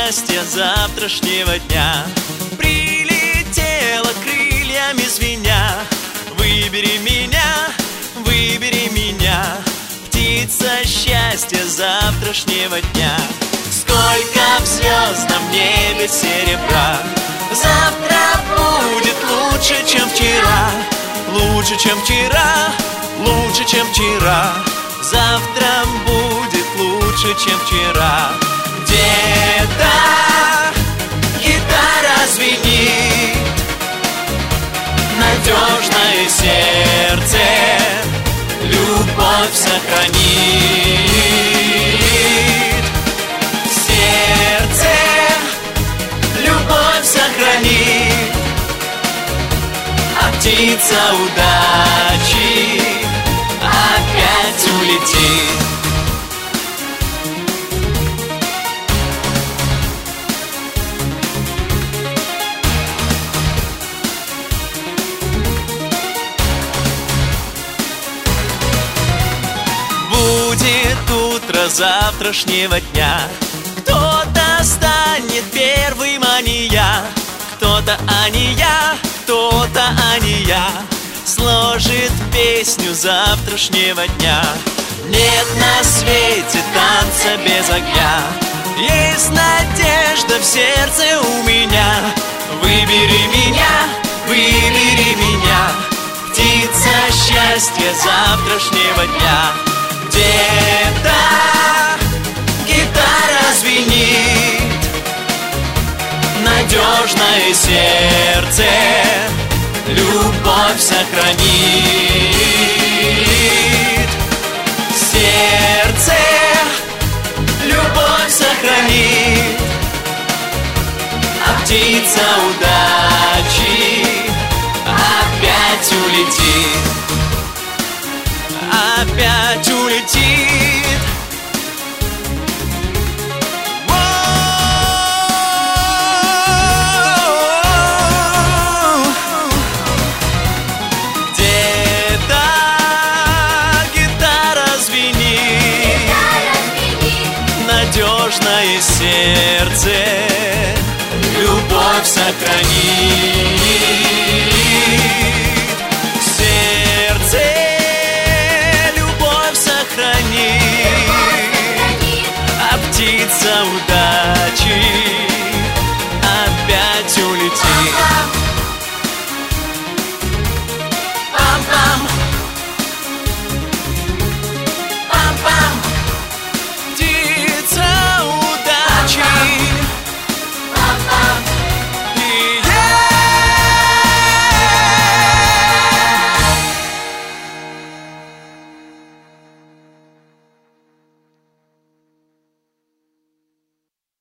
счастья завтрашнего дня. Прилетела крыльями звеня. Выбери меня, птица счастья завтрашнего дня. Сколько в звездном небе серебра, завтра будет лучше, чем вчера. Лучше, чем вчера, лучше, чем вчера. Завтра будет лучше, чем вчера. Где-то гитара звенит, надежное сердце любовь сохранит. Сердце любовь сохранит, а птица удачи опять улетит. Будет утро завтрашнего дня. Кто-то станет первым, а не я. Кто-то, а не я, кто-то, а не я, сложит песню завтрашнего дня. Нет на свете танца без огня, есть надежда в сердце у меня. Выбери меня, птица счастья завтрашнего дня. Где-то гитара звенит, надежное сердце любовь сохранит. Сердце любовь сохранит, а птица удачи опять улетит. Опять улетит. Где-то гитара звенит, надежное сердце любовь сохранит. А птица удачи